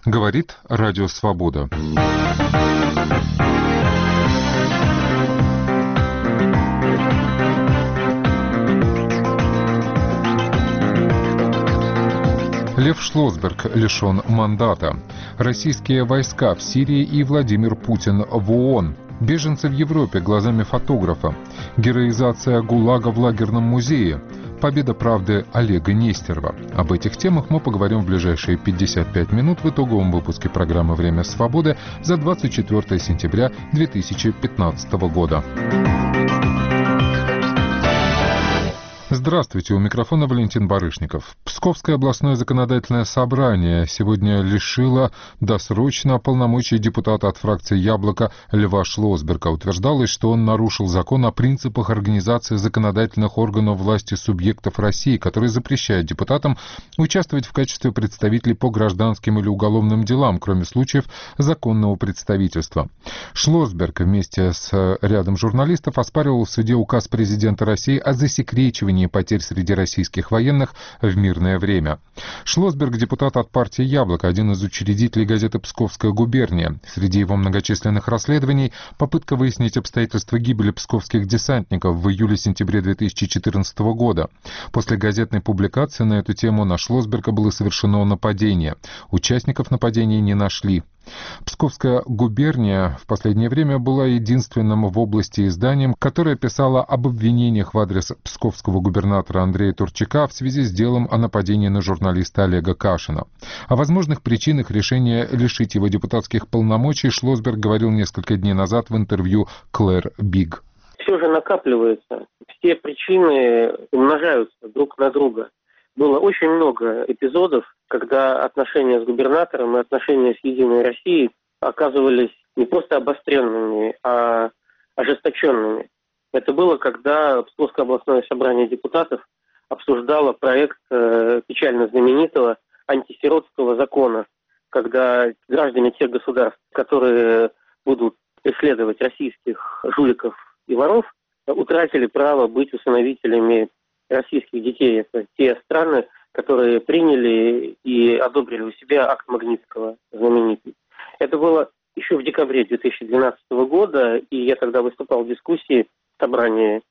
Говорит Радио Свобода. Лев Шлосберг лишен мандата. Российские войска в Сирии и Владимир Путин в ООН. Беженцы в Европе глазами фотографа. Героизация ГУЛАГа в лагерном музее. Победа правды Олега Нестерова. Об этих темах мы поговорим в ближайшие 55 минут в итоговом выпуске программы «Время свободы» за 24 сентября 2015 года. Здравствуйте, у микрофона Валентин Барышников. Псковское областное законодательное собрание сегодня лишило досрочно полномочий депутата от фракции «Яблоко» Льва Шлосберга. Утверждалось, что он нарушил закон о принципах организации законодательных органов власти субъектов России, который запрещает депутатам участвовать в качестве представителей по гражданским или уголовным делам, кроме случаев законного представительства. Шлосберг вместе с рядом журналистов оспаривал в суде указ президента России о засекречивании потерь среди российских военных в мирное время. Шлосберг — депутат от партии «Яблоко», один из учредителей газеты «Псковская губерния». Среди его многочисленных расследований — попытка выяснить обстоятельства гибели псковских десантников в июле-сентябре 2014 года. После газетной публикации на эту тему на Шлосберга было совершено нападение. Участников нападения не нашли. Псковская губерния в последнее время была единственным в области изданием, которое писало об обвинениях в адрес псковского губернатора Андрея Турчака в связи с делом о нападении на журналиста Олега Кашина. О возможных причинах решения лишить его депутатских полномочий Шлосберг говорил несколько дней назад в интервью Клэр Биг. Все же накапливается, все причины умножаются друг на друга. Было очень много эпизодов, когда отношения с губернатором и отношения с «Единой Россией» оказывались не просто обостренными, а ожесточенными. Это было, когда Псковское областное собрание депутатов обсуждало проект печально знаменитого антисиротского закона, когда граждане тех государств, которые будут преследовать российских жуликов и воров, утратили право быть усыновителями российских детей. Это те страны, которые приняли и одобрили у себя акт Магнитского знаменитый. Это было еще в декабре 2012 года, и я тогда выступал в дискуссии в собрании,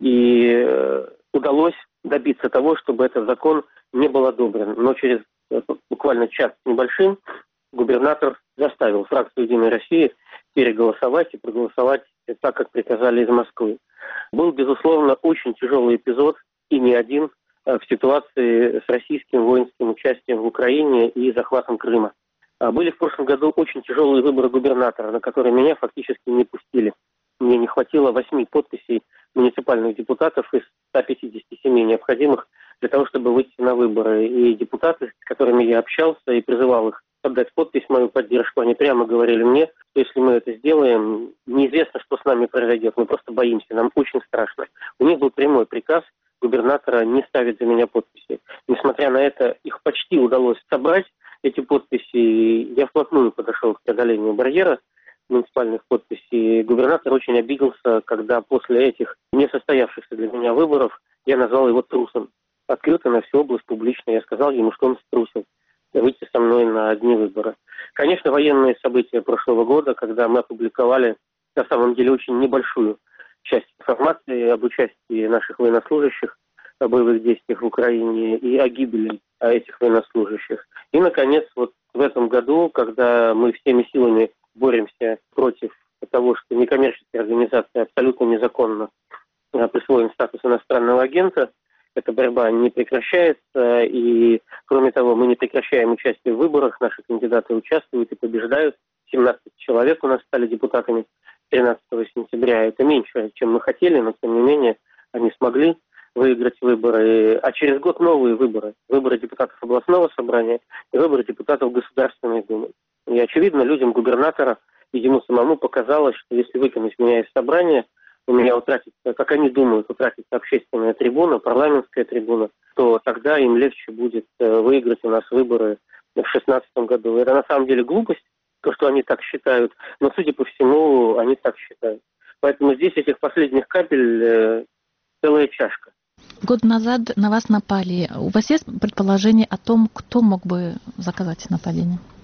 и удалось добиться того, чтобы этот закон не был одобрен. Но через буквально час с небольшим губернатор заставил фракцию «Единой России» переголосовать и проголосовать так, как приказали из Москвы. Был, безусловно, очень тяжелый эпизод, и не один, в ситуации с российским воинским участием в Украине и захватом Крыма. Были в прошлом году очень тяжелые выборы губернатора, на которые меня фактически не пустили. Мне не хватило 8 подписей муниципальных депутатов из 157 необходимых для того, чтобы выйти на выборы. И депутаты, с которыми я общался и призывал их отдать подпись в мою поддержку, они прямо говорили мне, что если мы это сделаем, неизвестно, что с нами произойдет. Мы просто боимся, нам очень страшно. У них был прямой приказ губернатора не ставить за меня подписи. Несмотря на это, их почти удалось собрать, эти подписи. Я вплотную подошел к преодолению барьера муниципальных подписей. Губернатор очень обиделся, когда после этих несостоявшихся для меня выборов я назвал его трусом. Открыто на всю область публично я сказал ему, что он струсил выйти со мной на одни выборы. Конечно, военные события прошлого года, когда мы опубликовали на самом деле очень небольшую часть информации об участии наших военнослужащих в боевых действиях в Украине и о гибели этих военнослужащих. И, наконец, вот в этом году, когда мы всеми силами боремся против того, что некоммерческая организация абсолютно незаконно присвоен статус иностранного агента, эта борьба не прекращается, и, кроме того, мы не прекращаем участие в выборах, наши кандидаты участвуют и побеждают. 17 человек у нас стали депутатами 13 сентября. Это меньше, чем мы хотели, но, тем не менее, они смогли выиграть выборы. А через год новые выборы. Выборы депутатов областного собрания и выборы депутатов Государственной Думы. И, очевидно, людям губернатора и ему самому показалось, что если выкинуть меня из собрания, у меня утратится, как они думают, утратится общественная трибуна, парламентская трибуна, то тогда им легче будет выиграть у нас выборы в 2016 году. Это на самом деле глупость, то, что они так считают, но, судя по всему, они так считают. Поэтому здесь этих последних капель целая чашка. Год назад на вас напали. У вас есть предположение о том, кто мог бы заказать нападение?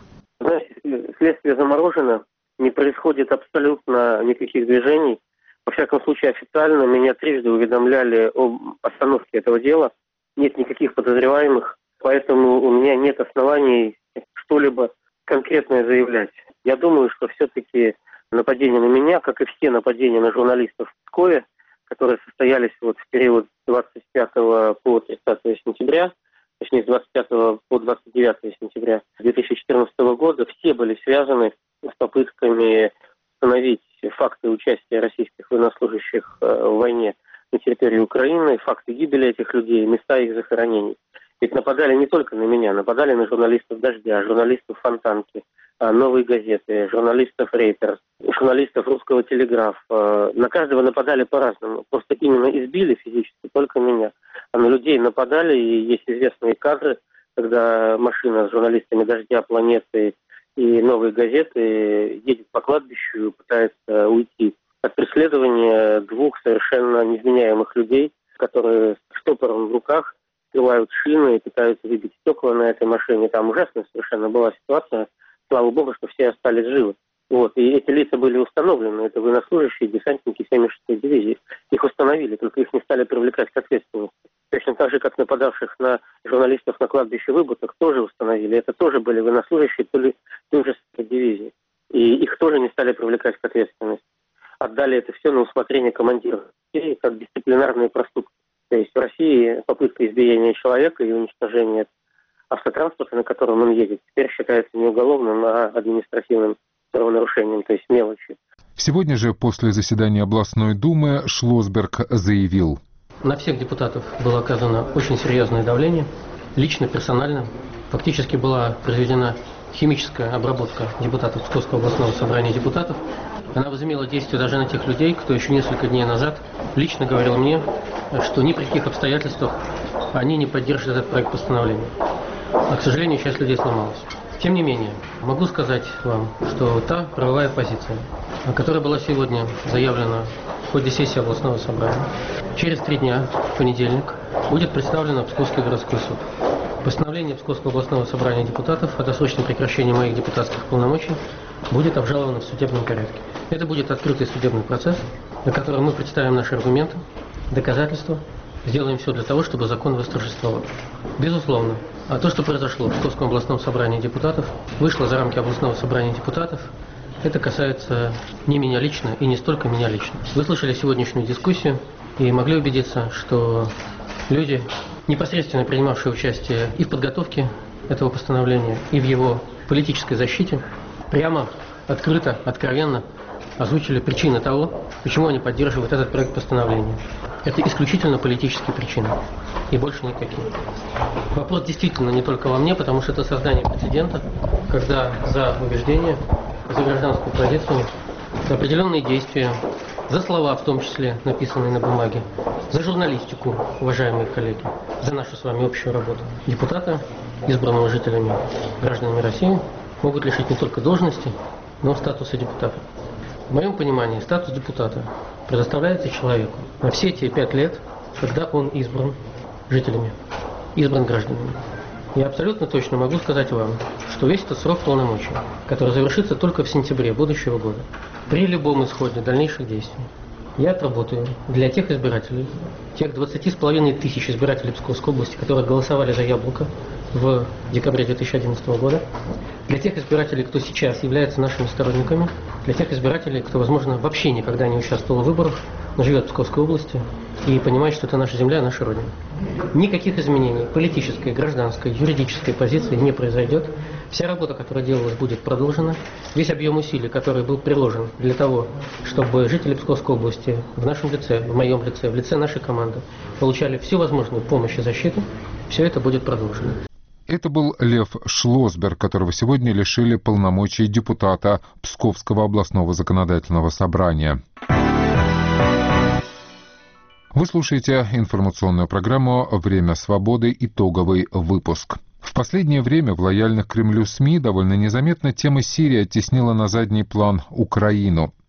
Знаете, следствие заморожено, не происходит абсолютно никаких движений. Во всяком случае, официально меня трижды уведомляли об остановке этого дела. Нет никаких подозреваемых, поэтому у меня нет оснований что-либо конкретное заявлять. Я думаю, что все-таки нападение на меня, как и все нападения на журналистов в Пскове, которые состоялись в период с 25 по 30 сентября, точнее с 25 по 29 сентября 2014 года, все были связаны с попытками установить факты участия российских военнослужащих в войне на территории Украины, факты гибели этих людей, места их захоронений. Ведь нападали не только на меня, нападали на журналистов «Дождя», журналистов «Фонтанки», «Новой газеты», журналистов «Рейтер», журналистов «Русского телеграфа». На каждого нападали по-разному. Просто именно избили физически только меня. А на людей нападали, и есть известные кадры, когда машина с журналистами «Дождя», «Планеты» и «Новой газеты» едет по кладбищу, пытается уйти от преследования двух совершенно невменяемых людей, которые с штопором в руках открывают шины и пытаются выбить стекла на этой машине. Там ужасная совершенно была ситуация. Слава богу, что все остались живы. Вот. И эти лица были установлены. Это военнослужащие, десантники 76-й дивизии. Их установили, только их не стали привлекать к ответственности. Точно так же, как нападавших на журналистов на кладбище Выботок тоже установили. Это тоже были военнослужащие той же дивизии. И их тоже не стали привлекать к ответственности. Отдали это все на усмотрение командиров как дисциплинарные проступки. То есть в России попытка избиения человека и уничтожения автотранспорта, на котором он едет, теперь считается не уголовным, а административным правонарушением, то есть мелочью. Сегодня же после заседания областной думы Шлосберг заявил: на всех депутатов было оказано очень серьезное давление, лично, персонально. Фактически была произведена химическая обработка депутатов Псковского областного собрания депутатов. Она возымела действие даже на тех людей, кто еще несколько дней назад лично говорил мне, что ни при каких обстоятельствах они не поддержат этот проект постановления. А, к сожалению, часть людей сломалась. Тем не менее, могу сказать вам, что та правовая позиция, которая была сегодня заявлена в ходе сессии областного собрания, через 3 дня, в понедельник, будет представлена в Псковский городской суд. Постановление Псковского областного собрания депутатов о досрочном прекращении моих депутатских полномочий будет обжаловано в судебном порядке. Это будет открытый судебный процесс, на котором мы представим наши аргументы, доказательства, сделаем все для того, чтобы закон восторжествовал. Безусловно, а то, что произошло в Псковском областном собрании депутатов, вышло за рамки областного собрания депутатов. Это касается не меня лично и не столько меня лично. Вы слышали сегодняшнюю дискуссию и могли убедиться, что люди, непосредственно принимавшие участие и в подготовке этого постановления, и в его политической защите, прямо, открыто, откровенно озвучили причины того, почему они поддерживают этот проект постановления. Это исключительно политические причины, и больше никакие. Вопрос действительно не только во мне, потому что это создание прецедента, когда за убеждение, за гражданскую позицию, за определенные действия, за слова, в том числе написанные на бумаге, за журналистику, уважаемые коллеги, за нашу с вами общую работу, депутата, избранного жителями, гражданами России, могут лишить не только должности, но и статуса депутата. В моем понимании, статус депутата предоставляется человеку на все те 5 лет, когда он избран жителями, избран гражданами. Я абсолютно точно могу сказать вам, что весь этот срок полномочий, который завершится только в сентябре будущего года, при любом исходе дальнейших действий, я отработаю для тех избирателей, тех 20,5 тысяч избирателей Псковской области, которые голосовали за «Яблоко» в декабре 2011 года, для тех избирателей, кто сейчас является нашими сторонниками, для тех избирателей, кто, возможно, вообще никогда не участвовал в выборах, но живет в Псковской области и понимает, что это наша земля, наша Родина. Никаких изменений политической, гражданской, юридической позиции не произойдет. Вся работа, которая делалась, будет продолжена. Весь объем усилий, который был приложен для того, чтобы жители Псковской области в нашем лице, в моем лице, в лице нашей команды получали всю возможную помощь и защиту, все это будет продолжено. Это был Лев Шлосберг, которого сегодня лишили полномочий депутата Псковского областного законодательного собрания. Вы слушаете информационную программу «Время свободы. Итоговый выпуск». В последнее время в лояльных Кремлю СМИ довольно незаметно тема Сирии оттеснила на задний план Украину.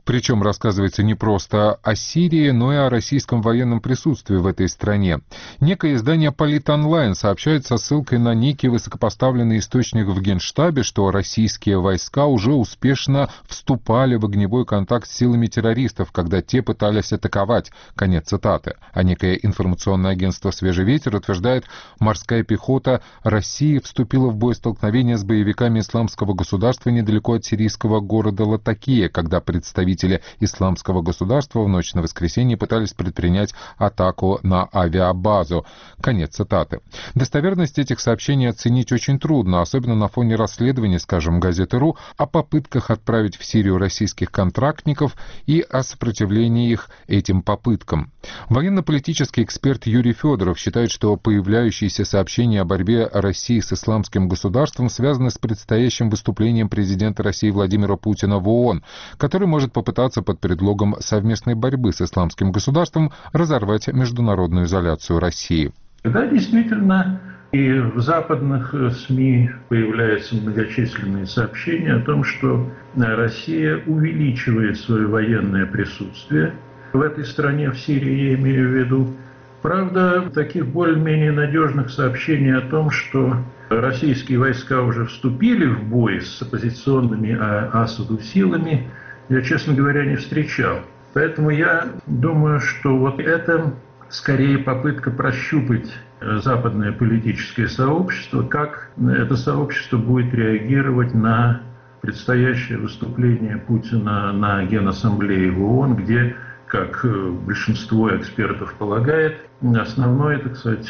Причем рассказывается не просто о Сирии, но и о российском военном присутствии в этой стране. Некое издание «Полит-онлайн» сообщает со ссылкой на некий высокопоставленный источник в Генштабе, что российские войска уже успешно вступали в огневой контакт с силами террористов, когда те пытались атаковать. Конец цитаты. А некое информационное агентство «Свежий ветер» утверждает, морская пехота России вступила в боестолкновение с боевиками Исламского государства недалеко от сирийского города Латакия, когда представители Исламского государства в ночь на воскресенье пытались предпринять атаку на авиабазу. Конец цитаты. Достоверность этих сообщений оценить очень трудно, особенно на фоне расследования, скажем, газеты.ру, о попытках отправить в Сирию российских контрактников и о сопротивлении их этим попыткам. Военно-политический эксперт Юрий Федоров считает, что появляющиеся сообщения о борьбе России с Исламским государством связаны с предстоящим выступлением президента России Владимира Путина в ООН, который может попытаться под предлогом совместной борьбы с Исламским государством разорвать международную изоляцию России. Да, действительно, и в западных СМИ появляются многочисленные сообщения о том, что Россия увеличивает свое военное присутствие в этой стране, в Сирии, я имею в виду. Правда, таких более-менее надежных сообщений о том, что российские войска уже вступили в бой с оппозиционными Асаду силами, я, честно говоря, не встречал. Поэтому я думаю, что вот это скорее попытка прощупать западное политическое сообщество, как это сообщество будет реагировать на предстоящее выступление Путина на Генассамблее в ООН, где, как большинство экспертов полагает, основной, так сказать,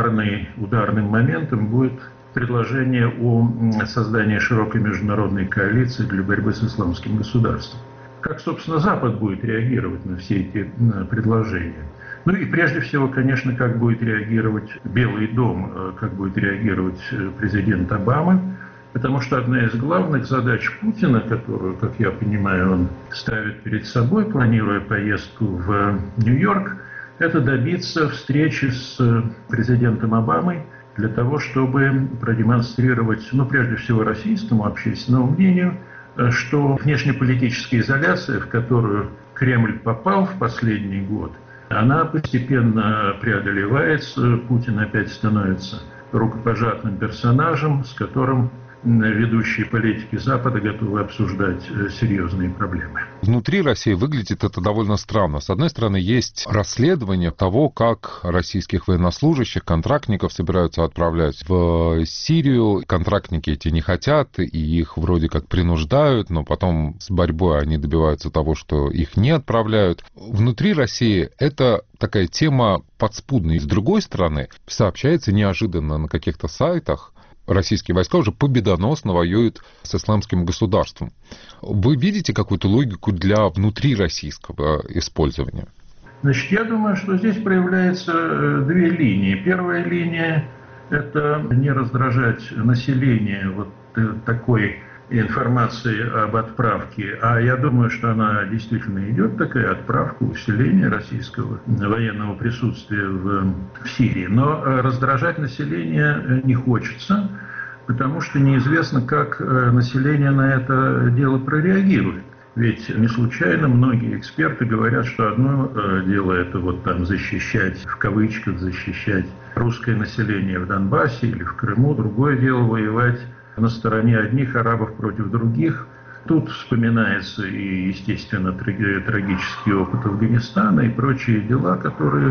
ударным моментом будет предложение о создании широкой международной коалиции для борьбы с исламским государством. Как, собственно, Запад будет реагировать на все эти предложения? Ну и прежде всего, конечно, как будет реагировать Белый дом, как будет реагировать президент Обама, потому что одна из главных задач Путина, которую, как я понимаю, он ставит перед собой, планируя поездку в Нью-Йорк, это добиться встречи с президентом Обамой, для того, чтобы продемонстрировать, прежде всего, российскому общественному мнению, что внешнеполитическая изоляция, в которую Кремль попал в последний год, она постепенно преодолевается, Путин опять становится рукопожатным персонажем, с которым ведущие политики Запада готовы обсуждать серьезные проблемы. Внутри России выглядит это довольно странно. С одной стороны, есть расследование того, как российских военнослужащих, контрактников собираются отправлять в Сирию. Контрактники эти не хотят, и их вроде как принуждают, но потом с борьбой они добиваются того, что их не отправляют. Внутри России это такая тема подспудная. И с другой стороны, сообщается неожиданно на каких-то сайтах, российские войска уже победоносно воюют с исламским государством. Вы видите какую-то логику для внутрироссийского использования? Значит, я думаю, что здесь проявляются две линии. Первая линия – это не раздражать население вот такой информации об отправке, а я думаю, что она действительно идет, такая отправка, усиление российского военного присутствия в Сирии. Но раздражать население не хочется, потому что неизвестно, как население на это дело прореагирует. Ведь не случайно многие эксперты говорят, что одно дело это вот там защищать, в кавычках защищать русское население в Донбассе или в Крыму, другое дело воевать на стороне одних арабов против других. Тут вспоминается и, естественно, трагический опыт Афганистана и прочие дела, которые,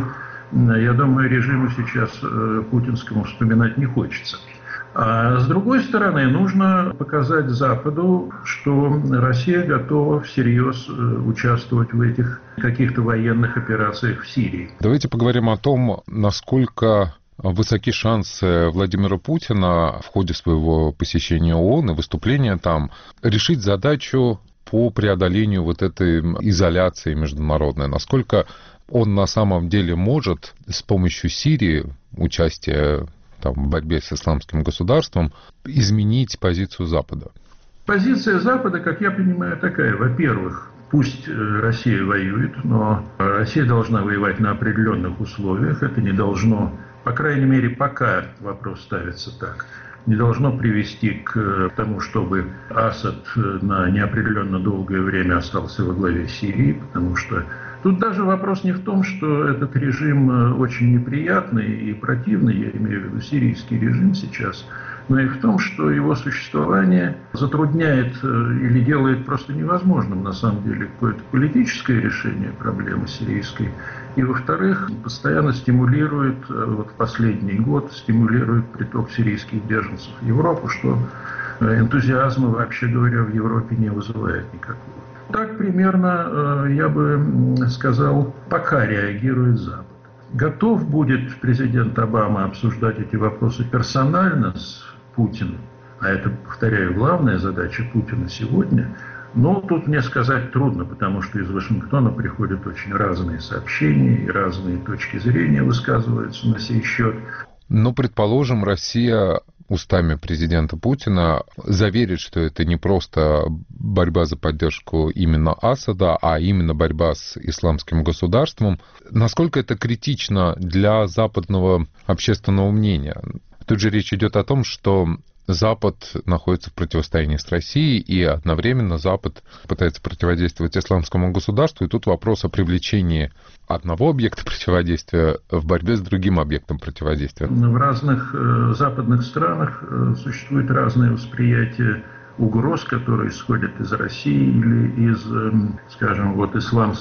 я думаю, режиму сейчас путинскому вспоминать не хочется. А с другой стороны, нужно показать Западу, что Россия готова всерьез участвовать в этих каких-то военных операциях в Сирии. Давайте поговорим о том, насколько высоки шансы Владимира Путина в ходе своего посещения ООН и выступления там решить задачу по преодолению вот этой изоляции международной. Насколько он на самом деле может с помощью Сирии, участия в борьбе с исламским государством, изменить позицию Запада? Позиция Запада, как я понимаю, такая. Во-первых, пусть Россия воюет, но Россия должна воевать на определенных условиях. Это не должно, по крайней мере, пока вопрос ставится так, не должно привести к тому, чтобы Асад на неопределенно долгое время остался во главе Сирии, потому что тут даже вопрос не в том, что этот режим очень неприятный и противный, я имею в виду сирийский режим сейчас, но и в том, что его существование затрудняет или делает просто невозможным, на самом деле, какое-то политическое решение проблемы сирийской. И, во-вторых, постоянно стимулирует, вот в последний год, стимулирует приток сирийских беженцев в Европу, что энтузиазма, вообще говоря, в Европе не вызывает никакого. Так примерно, я бы сказал, пока реагирует Запад. Готов будет президент Обама обсуждать эти вопросы персонально с Путиным, а это, повторяю, главная задача Путина сегодня, но тут мне сказать трудно, потому что из Вашингтона приходят очень разные сообщения и разные точки зрения высказываются на сей счет. Но, предположим, Россия устами президента Путина заверит, что это не просто борьба за поддержку именно Асада, а именно борьба с исламским государством. Насколько это критично для западного общественного мнения? Тут же речь идет о том, что Запад находится в противостоянии с Россией, и одновременно Запад пытается противодействовать исламскому государству. И тут вопрос о привлечении одного объекта противодействия в борьбе с другим объектом противодействия. В разных западных странах существует разное восприятие угроз, которые исходят из России или из, скажем, вот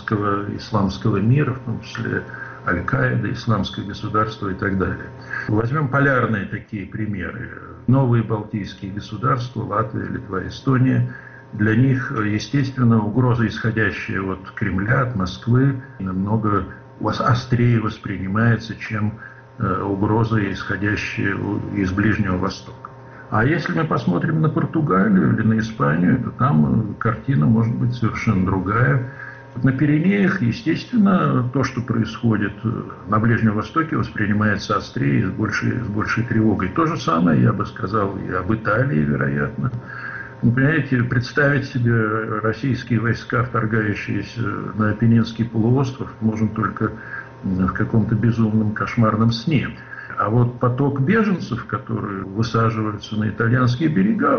исламского мира, в том числе Аль-Каида, исламское государство и так далее. Возьмем полярные такие примеры. Новые балтийские государства, Латвия, Литва, Эстония. Для них, естественно, угроза, исходящая от Кремля, от Москвы, намного острее воспринимается, чем угроза, исходящая из Ближнего Востока. А если мы посмотрим на Португалию или на Испанию, то там картина может быть совершенно другая. На Пиренеях, естественно, то, что происходит на Ближнем Востоке, воспринимается острее и с большей тревогой. То же самое, я бы сказал, и об Италии, вероятно. Вы понимаете, представить себе российские войска, вторгающиеся на Апеннинский полуостров, можно только в каком-то безумном кошмарном сне. А вот поток беженцев, которые высаживаются на итальянские берега,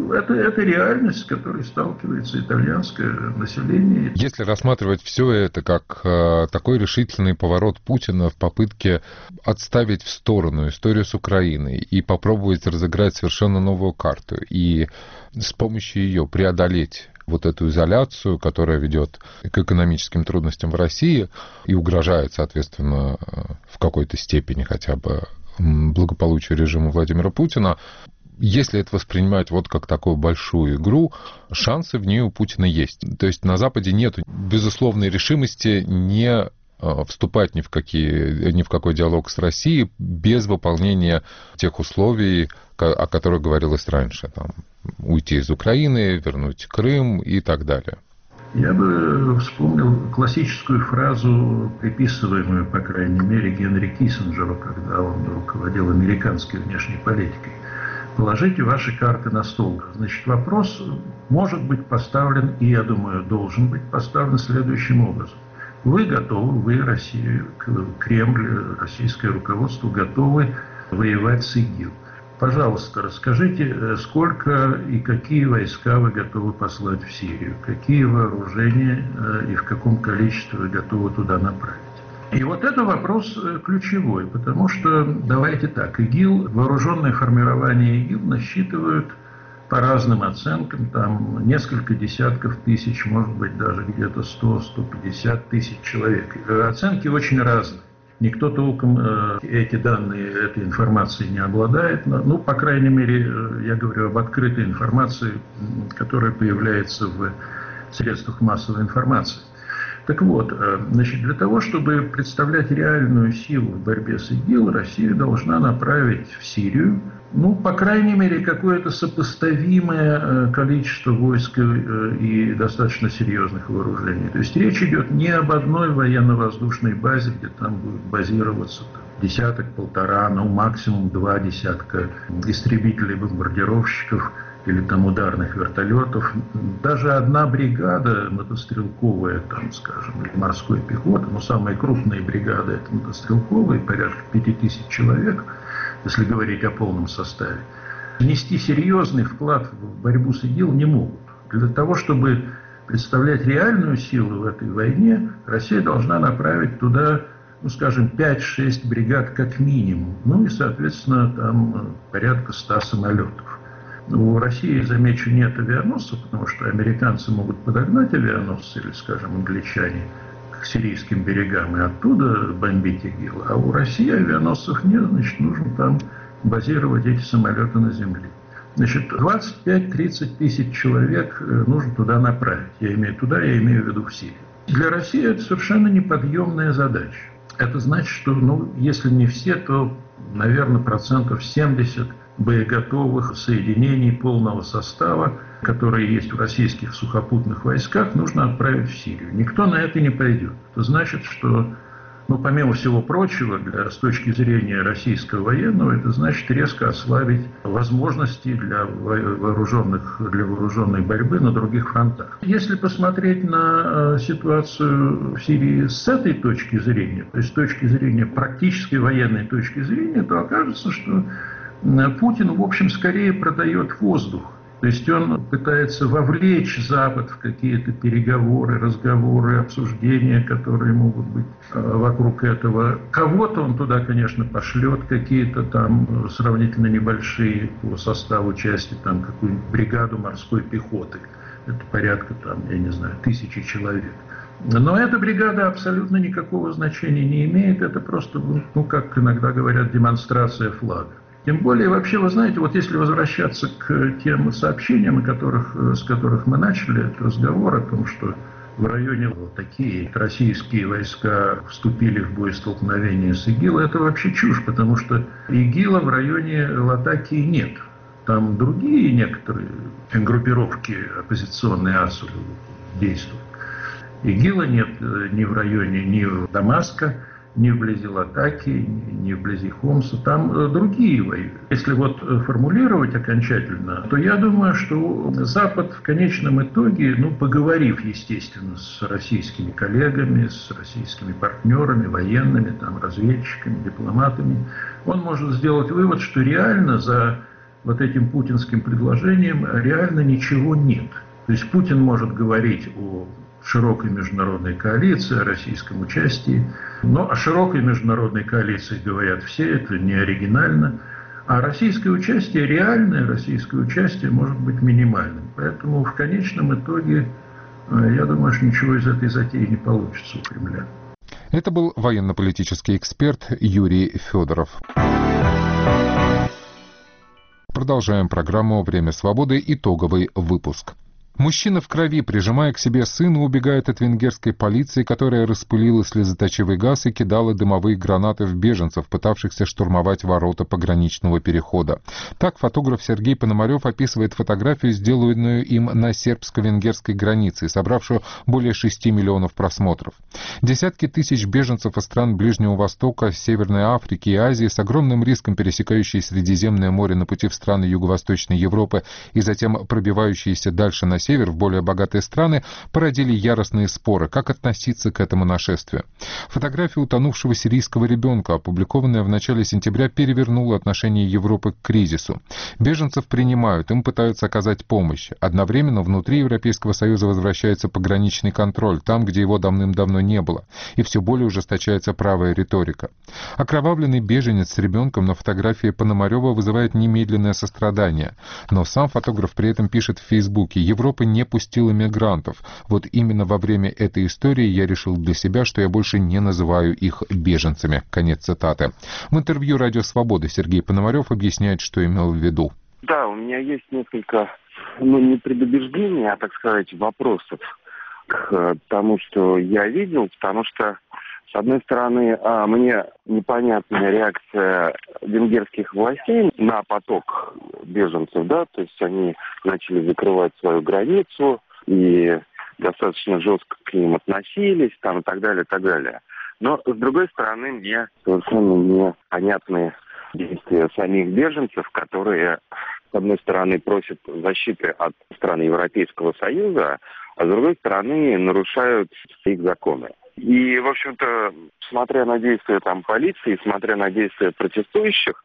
это реальность, с которой сталкивается итальянское население. Если рассматривать все это как такой решительный поворот Путина в попытке отставить в сторону историю с Украиной и попробовать разыграть совершенно новую карту, и с помощью ее преодолеть вот эту изоляцию, которая ведет к экономическим трудностям в России и угрожает, соответственно, в какой-то степени хотя бы благополучию режима Владимира Путина, если это воспринимать вот как такую большую игру, шансы в нее у Путина есть. То есть на Западе нет безусловной решимости не вступать ни в какой диалог с Россией без выполнения тех условий, о которых говорилось раньше. Там, уйти из Украины, вернуть Крым и так далее. Я бы вспомнил классическую фразу, приписываемую, по крайней мере, Генри Киссинджеру, когда он руководил американской внешней политикой. Положите ваши карты на стол. Значит, вопрос может быть поставлен, и, я думаю, должен быть поставлен следующим образом. Вы готовы, вы, Россия, Кремль, российское руководство готовы воевать с ИГИЛ. Пожалуйста, расскажите, сколько и какие войска вы готовы послать в Сирию, какие вооружения и в каком количестве вы готовы туда направить. И вот это вопрос ключевой, потому что, давайте так, ИГИЛ, вооруженное формирование ИГИЛ насчитывают по разным оценкам, там несколько десятков тысяч, может быть, даже где-то 100-150 тысяч человек. Оценки очень разные. Никто толком эти данные, этой информацией не обладает. Ну, по крайней мере, я говорю об открытой информации, которая появляется в средствах массовой информации. Так вот, значит, для того, чтобы представлять реальную силу в борьбе с ИГИЛ, Россия должна направить в Сирию, ну, по крайней мере, какое-то сопоставимое количество войск и достаточно серьезных вооружений. То есть речь идет не об одной военно-воздушной базе, где там будет базироваться десяток-полтора, ну, максимум 2 десятка истребителей-бомбардировщиков или там ударных вертолетов. Даже одна бригада мотострелковая, там, скажем, или морской пехоты, но самые крупные бригады это мотострелковые, порядка 5000 человек, если говорить о полном составе. внести серьезный вклад в борьбу с ИГИЛ не могут. Для того, чтобы представлять реальную силу в этой войне, Россия должна направить туда, скажем, 5-6 бригад как минимум. И, соответственно, там порядка 100 самолетов. У России, замечу, нет авианосцев, потому что американцы могут подогнать авианосцы, или, скажем, англичане, к сирийским берегам и оттуда бомбить ИГИЛ. А у России авианосцев нет, значит, нужно там базировать эти самолеты на земле. Значит, 25-30 тысяч человек нужно туда направить. Я имею в виду в Сирию. Для России это совершенно неподъемная задача. Это значит, что, если не все, то, наверное, 70% боеготовых соединений полного состава, которые есть в российских сухопутных войсках, нужно отправить в Сирию. Никто на это не пойдет. Это значит, что, помимо всего прочего, с точки зрения российского военного, это значит резко ослабить возможности для вооруженной борьбы на других фронтах. Если посмотреть на ситуацию в Сирии с этой точки зрения, то есть с точки зрения практической военной точки зрения, то окажется, что Путин, в общем, скорее продает воздух. То есть он пытается вовлечь Запад в какие-то переговоры, разговоры, обсуждения, которые могут быть вокруг этого. Кого-то он туда, конечно, пошлет, какие-то там сравнительно небольшие по составу части, там какую-нибудь бригаду морской пехоты. Это порядка, 1000 человек. Но эта бригада абсолютно никакого значения не имеет. Это просто, как иногда говорят, демонстрация флага. Тем более, вообще, вы знаете, если возвращаться к тем сообщениям, с которых мы начали этот разговор, о том, что в районе такие российские войска вступили в боестолкновение с ИГИЛ, это вообще чушь, потому что ИГИЛа в районе Латакии нет. Там другие некоторые группировки оппозиционные АСУ действуют. ИГИЛа нет ни в районе ни Дамаска, ни вблизи Латакии, ни вблизи Хомса, там другие воюют. Если формулировать окончательно, то я думаю, что Запад в конечном итоге, поговорив, естественно, с российскими коллегами, с российскими партнерами, военными, разведчиками, дипломатами, он может сделать вывод, что реально за этим путинским предложением реально ничего нет. То есть Путин может говорить о широкой международной коалиции, о российском участии. Но о широкой международной коалиции говорят все, это не оригинально. А российское участие, реальное российское участие, может быть минимальным. Поэтому в конечном итоге, я думаю, что ничего из этой затеи не получится у Кремля. Это был военно-политический эксперт Юрий Федоров. Продолжаем программу «Время свободы». Итоговый выпуск. Мужчина в крови, прижимая к себе сына, убегает от венгерской полиции, которая распылила слезоточивый газ и кидала дымовые гранаты в беженцев, пытавшихся штурмовать ворота пограничного перехода. Так фотограф Сергей Пономарев описывает фотографию, сделанную им на сербско-венгерской границе, собравшую более 6 миллионов просмотров. Десятки тысяч беженцев из стран Ближнего Востока, Северной Африки и Азии, с огромным риском пересекающие Средиземное море на пути в страны Юго-Восточной Европы и затем пробивающиеся дальше на север, в более богатые страны, породили яростные споры, как относиться к этому нашествию. Фотография утонувшего сирийского ребенка, опубликованная в начале сентября, перевернула отношение Европы к кризису. Беженцев принимают, им пытаются оказать помощь. Одновременно внутри Европейского Союза возвращается пограничный контроль, там, где его давным-давно не было, и все более ужесточается правая риторика. Окровавленный беженец с ребенком на фотографии Пономарева вызывает немедленное сострадание. Но сам фотограф при этом пишет в Фейсбуке: «Европа не пустила мигрантов. Вот именно во время этой истории я решил для себя, что я больше не называю их беженцами». Конец цитаты. В интервью «Радио Свобода» Сергей Пономарев объясняет, что имел в виду. Да, у меня есть несколько, не предубеждений, а, так сказать, вопросов к тому, что я видел, потому что, с одной стороны, мне непонятна реакция венгерских властей на поток беженцев, да, то есть они начали закрывать свою границу и достаточно жестко к ним относились, там, и так далее, и так далее. Но, с другой стороны, мне совершенно непонятны действия самих беженцев, которые, с одной стороны, просят защиты от стран Европейского Союза, а с другой стороны, нарушают их законы. И, в общем-то, смотря на действия полиции, смотря на действия протестующих,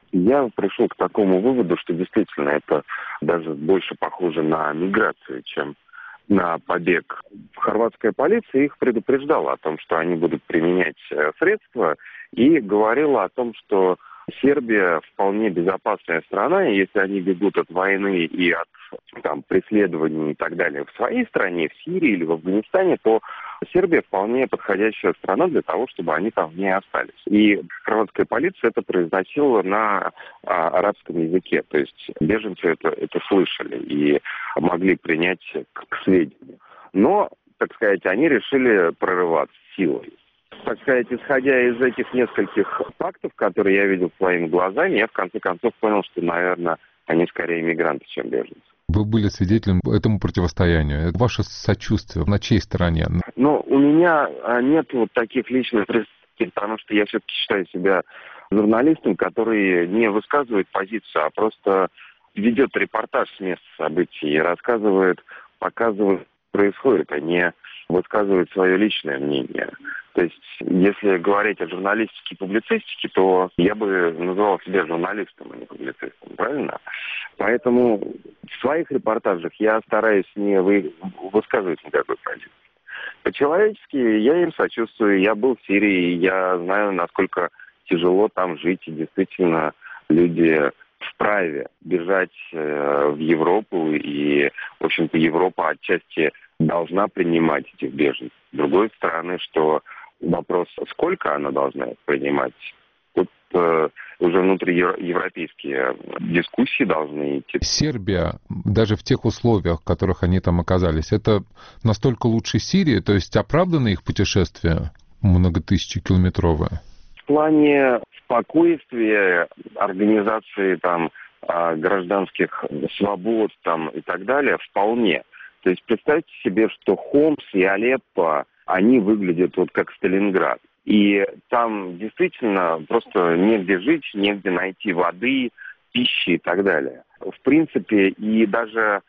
Я пришел к такому выводу, что действительно это даже больше похоже на миграцию, чем на побег. Хорватская полиция их предупреждала о том, что они будут применять средства, и говорила о том, что Сербия вполне безопасная страна, и если они бегут от войны и от преследований и так далее в своей стране, в Сирии или в Афганистане, то Сербия вполне подходящая страна для того, чтобы они там не остались. И хорватская полиция это произносила на арабском языке, то есть беженцы это слышали и могли принять к сведению. Но, так сказать, они решили прорываться силой. Так сказать, исходя из этих нескольких фактов, которые я видел своими глазами, я в конце концов понял, что, наверное, они скорее мигранты, чем беженцы. Вы были свидетелем этому противостоянию. Это ваше сочувствие на чьей стороне? Но у меня нет вот таких личных представлений, потому что я все-таки считаю себя журналистом, который не высказывает позицию, а просто ведет репортаж с места событий и рассказывает, показывает, что происходит, а не высказывает свое личное мнение. То есть, если говорить о журналистике и публицистике, то я бы называл себя журналистом, а не публицистом, правильно? Поэтому в своих репортажах я стараюсь не высказывать никакой позиции. По-человечески я им сочувствую. Я был в Сирии, я знаю, насколько тяжело там жить, и действительно люди вправе бежать в Европу, и, в общем-то, Европа отчасти должна принимать этих беженцев. С другой стороны, что вопрос, сколько она должна их принимать, тут уже внутриевропейские дискуссии должны идти. Сербия, даже в тех условиях, в которых они там оказались, это настолько лучше Сирии? То есть оправдано их путешествие многотысячекилометровое? В плане спокойствия, организации там гражданских свобод там и так далее вполне. То есть представьте себе, что Хомс и Алеппо, они выглядят вот как Сталинград. И там действительно просто негде жить, негде найти воды, пищи и так далее. В принципе, и даже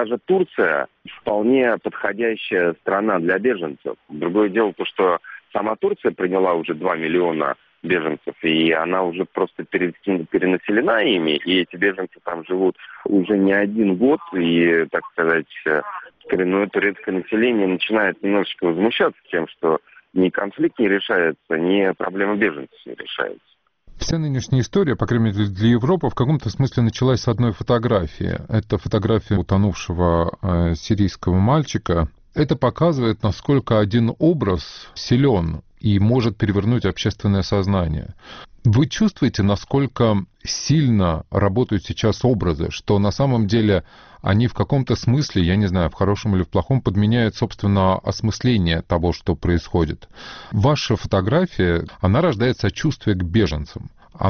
Турция вполне подходящая страна для беженцев. Другое дело то, что сама Турция приняла уже 2 миллиона беженцев, и она уже просто перенаселена ими, и эти беженцы там живут уже не один год, и, так сказать, коренное турецкое население начинает немножечко возмущаться тем, что ни конфликт не решается, ни проблема беженцев не решается. Вся нынешняя история, по крайней мере для Европы, в каком-то смысле началась с одной фотографии. Это фотография утонувшего сирийского мальчика. Это показывает, насколько один образ силен и может перевернуть общественное сознание. Вы чувствуете, насколько сильно работают сейчас образы, что на самом деле они в каком-то смысле, я не знаю, в хорошем или в плохом, подменяют, собственно, осмысление того, что происходит. Ваша фотография, она рождает сочувствие к беженцам.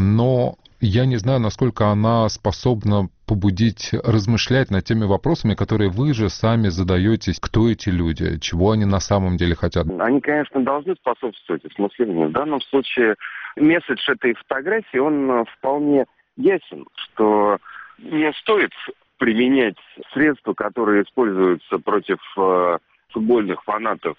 Я не знаю, насколько она способна побудить размышлять над теми вопросами, которые вы же сами задаетесь. Кто эти люди? Чего они на самом деле хотят? Они, конечно, должны способствовать осмыслению. В данном случае месседж этой фотографии, он вполне ясен, что не стоит применять средства, которые используются против футбольных фанатов,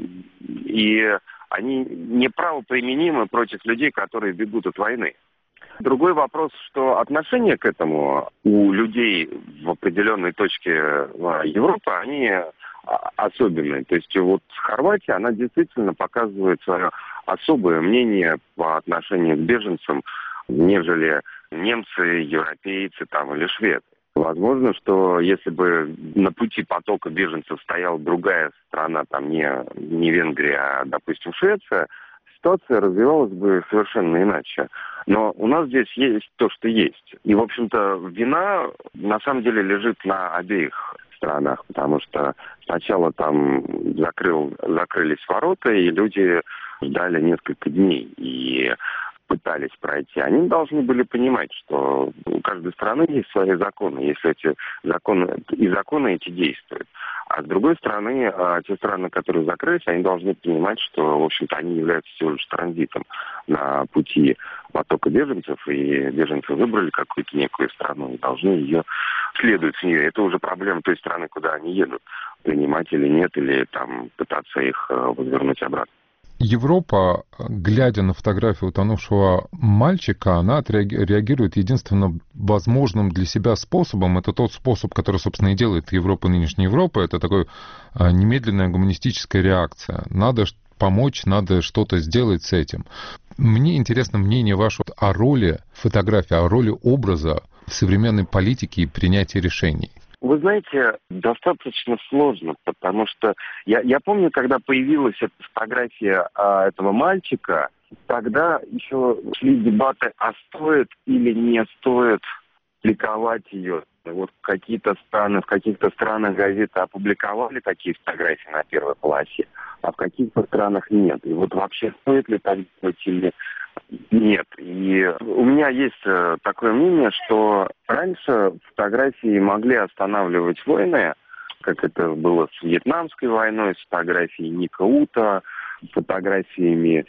и они неправоприменимы против людей, которые бегут от войны. Другой вопрос, что отношение к этому у людей в определенной точке Европы, они особенные. То есть вот Хорватия, она действительно показывает свое особое мнение по отношению к беженцам, нежели немцы, европейцы там, или шведы. Возможно, что если бы на пути потока беженцев стояла другая страна, там не Венгрия, а, допустим, Швеция, ситуация развивалась бы совершенно иначе. Но у нас здесь есть то, что есть. И, в общем-то, вина на самом деле лежит на обеих странах, потому что сначала там закрылись ворота, и люди ждали несколько дней и пытались пройти. Они должны были понимать, что у каждой страны есть свои законы, если эти законы эти действуют. А с другой стороны, те страны, которые закрылись, они должны понимать, что, в общем-то, они являются всего лишь транзитом на пути потока беженцев, и беженцы выбрали какую-то некую страну и должны ее следовать в нее. Это уже проблема той страны, куда они едут, принимать или нет, или там пытаться их возвернуть обратно. Европа, глядя на фотографию утонувшего мальчика, она реагирует единственно возможным для себя способом. Это тот способ, который, собственно, и делает Европу нынешней Европой. Это такая немедленная гуманистическая реакция. Надо помочь, надо что-то сделать с этим. Мне интересно мнение ваше о роли фотографии, о роли образа в современной политике и принятии решений. Вы знаете, достаточно сложно, потому что я помню, когда появилась эта фотография этого мальчика, тогда еще шли дебаты, а стоит или не стоит публиковать ее. Вот в каких-то странах газеты опубликовали такие фотографии на первой полосе, а в каких-то странах нет. И вот вообще стоит ли так делать или нет. И у меня есть такое мнение, что раньше фотографии могли останавливать войны, как это было с Вьетнамской войной, с фотографией Ника Ута, фотографиями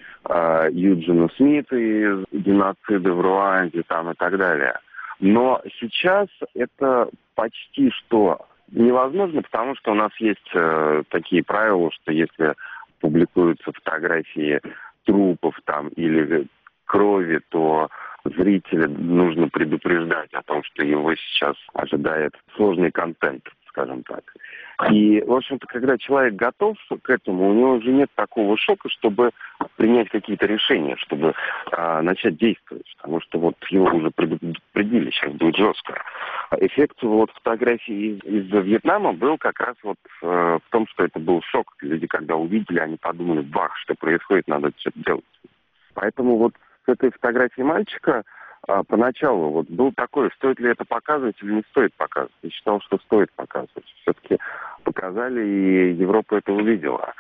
Юджина Смита из геноцида в Руанде там, и так далее. Но сейчас это почти что невозможно, потому что у нас есть такие правила, что если публикуются фотографии трупов там или крови, то зрителя нужно предупреждать о том, что его сейчас ожидает сложный контент, скажем так. И, в общем-то, когда человек готов к этому, у него уже нет такого шока, чтобы принять какие-то решения, чтобы начать действовать. Потому что вот его уже предупредили, сейчас будет жестко. Эффект вот фотографии из Вьетнама был как раз вот в том, что это был шок. Люди, когда увидели, они подумали, бах, что происходит, надо что-то делать. Поэтому вот с этой фотографией мальчика поначалу вот был такой, стоит ли это показывать или не стоит показывать. Я считал, что стоит показывать. Все-таки показали, и Европа это увидела.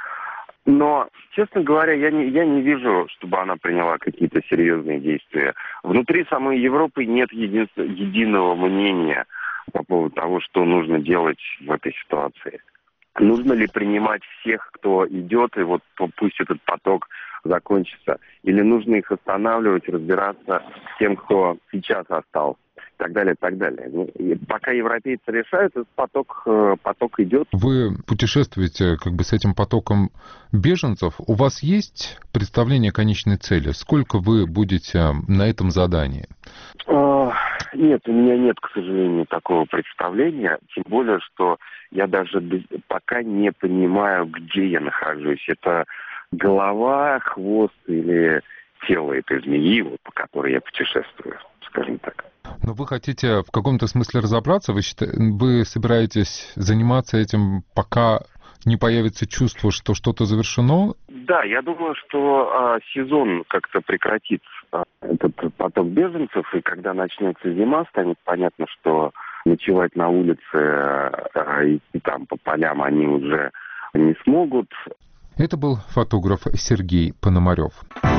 Но, честно говоря, я не вижу, чтобы она приняла какие-то серьезные действия. Внутри самой Европы нет единого мнения по поводу того, что нужно делать в этой ситуации. Нужно ли принимать всех, кто идет, и вот пусть этот поток закончится? Или нужно их останавливать, разбираться с тем, кто сейчас остался? И так далее, и так далее. И пока европейцы решают, этот поток идет. Вы путешествуете как бы с этим потоком беженцев. У вас есть представление о конечной цели? Сколько вы будете на этом задании? Нет, у меня нет, к сожалению, такого представления. Тем более, что я даже пока не понимаю, где я нахожусь. Это голова, хвост или тело этой змеи, вот, по которой я путешествую, скажем так. Но вы хотите в каком-то смысле разобраться? Вы собираетесь заниматься этим, пока не появится чувство, что что-то завершено? Да, я думаю, что сезон как-то прекратится, этот поток беженцев, и когда начнется зима, станет понятно, что ночевать на улице и там по полям они уже не смогут. Это был фотограф Сергей Пономарев.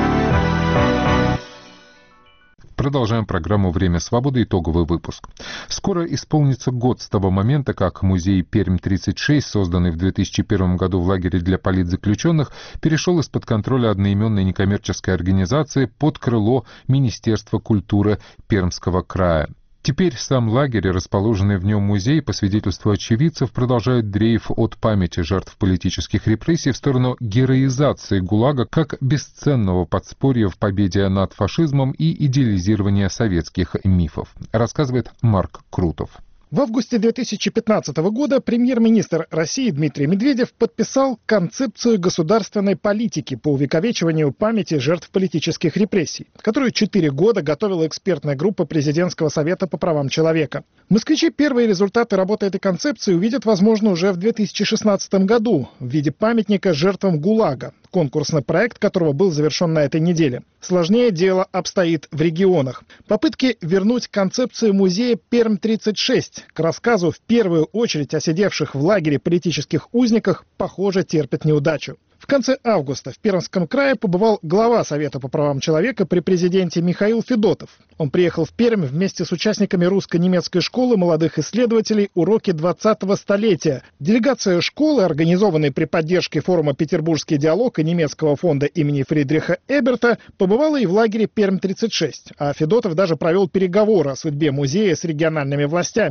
Продолжаем программу «Время свободы». Итоговый выпуск. Скоро исполнится год с того момента, как музей Пермь-36, созданный в 2001 году в лагере для политзаключенных, перешел из-под контроля одноименной некоммерческой организации под крыло Министерства культуры Пермского края. Теперь сам лагерь и расположенный в нем музей, по свидетельству очевидцев, продолжают дрейф от памяти жертв политических репрессий в сторону героизации ГУЛАГа как бесценного подспорья в победе над фашизмом и идеализирования советских мифов, рассказывает Марк Крутов. В августе 2015 года премьер-министр России Дмитрий Медведев подписал концепцию государственной политики по увековечиванию памяти жертв политических репрессий, которую 4 года готовила экспертная группа Президентского совета по правам человека. Москвичи первые результаты работы этой концепции увидят, возможно, уже в 2016 году в виде памятника жертвам ГУЛАГа, конкурсный проект которого был завершен на этой неделе. Сложнее дело обстоит в регионах. Попытки вернуть концепцию музея Пермь-36 к рассказу в первую очередь о сидевших в лагере политических узниках, похоже, терпят неудачу. В конце августа в Пермском крае побывал глава Совета по правам человека при президенте Михаил Федотов. Он приехал в Пермь вместе с участниками русско-немецкой школы молодых исследователей «Уроки 20-го столетия». Делегация школы, организованной при поддержке форума «Петербургский диалог» и немецкого фонда имени Фридриха Эберта, побывала и в лагере Пермь-36, а Федотов даже провел переговоры о судьбе музея с региональными властями.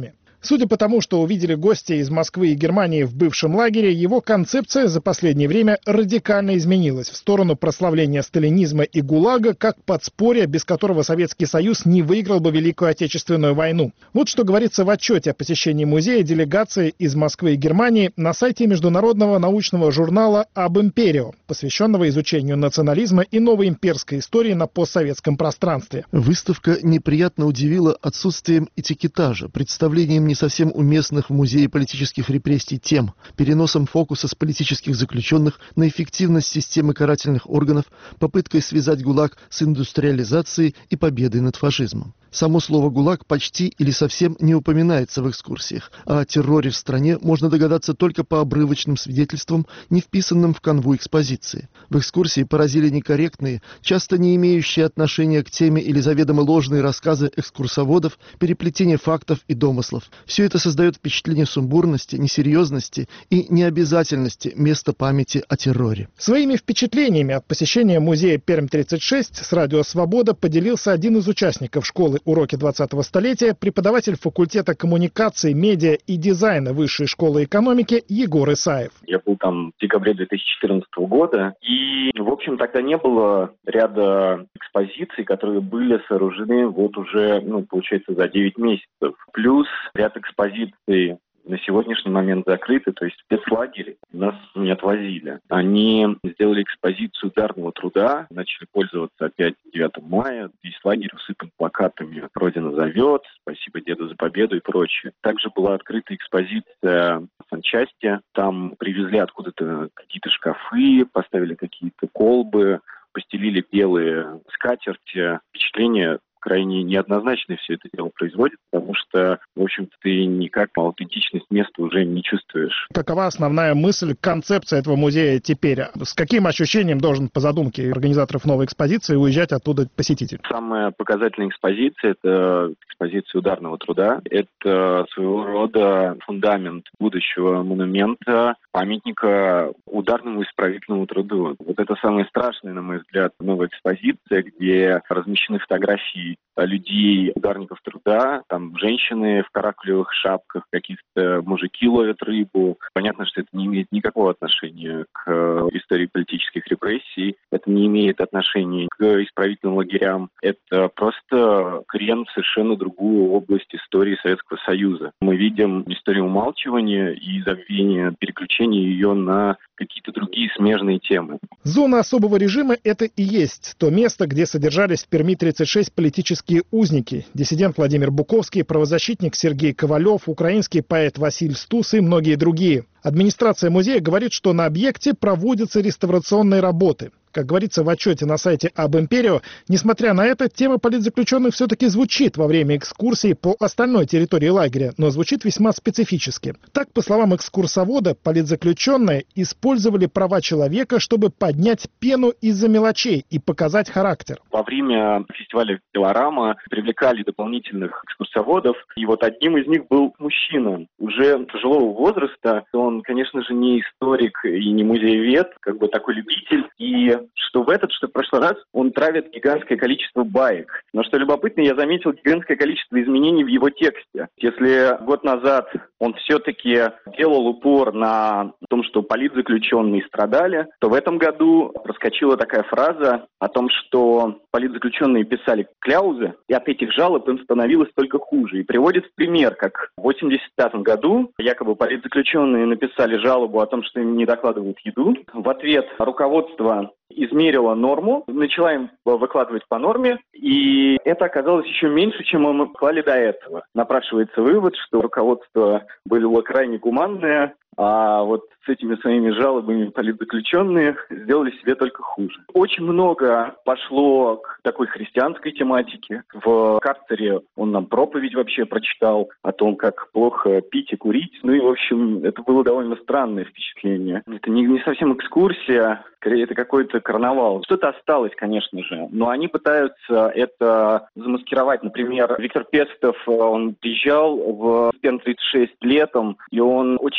Судя по тому, что увидели гости из Москвы и Германии в бывшем лагере, его концепция за последнее время радикально изменилась в сторону прославления сталинизма и ГУЛАГа как подспорья, без которого Советский Союз не выиграл бы Великую Отечественную войну. Вот что говорится в отчете о посещении музея делегации из Москвы и Германии на сайте международного научного журнала «Об Империо», посвященного изучению национализма и новой имперской истории на постсоветском пространстве. Выставка неприятно удивила отсутствием этикетажа, представлением не совсем уместных в музее политических репрессий тем, переносом фокуса с политических заключенных на эффективность системы карательных органов, попыткой связать ГУЛАГ с индустриализацией и победой над фашизмом. Само слово «ГУЛАГ» почти или совсем не упоминается в экскурсиях, а о терроре в стране можно догадаться только по обрывочным свидетельствам, не вписанным в канву экспозиции. В экскурсии поразили некорректные, часто не имеющие отношения к теме или заведомо ложные рассказы экскурсоводов, переплетение фактов и домыслов. Все это создает впечатление сумбурности, несерьезности и необязательности места памяти о терроре. Своими впечатлениями от посещения музея Пермь-36 с радио «Свобода» поделился один из участников школы «Уроки 20-го столетия», преподаватель факультета коммуникации, медиа и дизайна Высшей школы экономики Егор Исаев. Я был там в декабре 2014 года, и, в общем, тогда не было ряда экспозиций, которые были сооружены вот уже, получается, за 9 месяцев. Плюс ряд экспозиций на сегодняшний момент закрыты, то есть спецлагерь нас не отвозили. Они сделали экспозицию ударного труда, начали пользоваться опять 9 мая. Весь лагерь усыпан плакатами «Родина зовет», «Спасибо деду за победу» и прочее. Также была открыта экспозиция санчасти. Там привезли откуда-то какие-то шкафы, поставили какие-то колбы, постелили белые скатерти. Впечатление крайне неоднозначно все это дело производит, потому что, в общем-то, ты никак аутентичность места уже не чувствуешь. Какова основная мысль, концепция этого музея теперь? С каким ощущением должен, по задумке организаторов новой экспозиции, уезжать оттуда посетитель? Самая показательная экспозиция – это экспозиция ударного труда. Это своего рода фундамент будущего монумента, памятника ударному исправительному труду. Вот это самая страшная, на мой взгляд, новая экспозиция, где размещены фотографии людей, ударников труда, там женщины в каракулевых шапках, какие-то мужики ловят рыбу. Понятно, что это не имеет никакого отношения к истории политических репрессий, это не имеет отношения к исправительным лагерям, это просто крен в совершенно другую область истории Советского Союза. Мы видим историю умалчивания и забвения, переключения ее на какие-то другие смежные темы. Зона особого режима – это и есть то место, где содержались в Перми-36 политические узники. Диссидент Владимир Буковский, правозащитник Сергей Ковалев, украинский поэт Василь Стус и многие другие. Администрация музея говорит, что на объекте проводятся реставрационные работы. Как говорится в отчете на сайте «Об Империо», несмотря на это, тема политзаключенных все-таки звучит во время экскурсии по остальной территории лагеря, но звучит весьма специфически. Так, по словам экскурсовода, политзаключенные использовали права человека, чтобы поднять пену из-за мелочей и показать характер. Во время фестиваля «Пилорама» привлекали дополнительных экскурсоводов, и вот одним из них был мужчина уже пожилого возраста. Он, конечно же, не историк и не музеевед, как бы такой любитель, и что в прошлый раз он травит гигантское количество баек. Но что любопытно, я заметил гигантское количество изменений в его тексте. Если год назад он все-таки делал упор на том, что политзаключенные страдали, то в этом году проскочила такая фраза о том, что политзаключенные писали кляузы, и от этих жалоб им становилось только хуже. И приводит в пример, как в 1985 году якобы политзаключенные написали жалобу о том, что им не докладывают еду. В ответ руководство измерила норму, начала им выкладывать по норме, и это оказалось еще меньше, чем мы клали до этого. Напрашивается вывод, что руководство было крайне гуманное, а вот с этими своими жалобами политзаключенные сделали себе только хуже. Очень много пошло к такой христианской тематике. В карцере он нам проповедь вообще прочитал о том, как плохо пить и курить. Ну и, в общем, это было довольно странное впечатление. Это не совсем экскурсия, скорее это какой-то карнавал. Что-то осталось, конечно же, но они пытаются это замаскировать. Например, Виктор Пестов, он приезжал в Пермь-36 летом, и он очень детально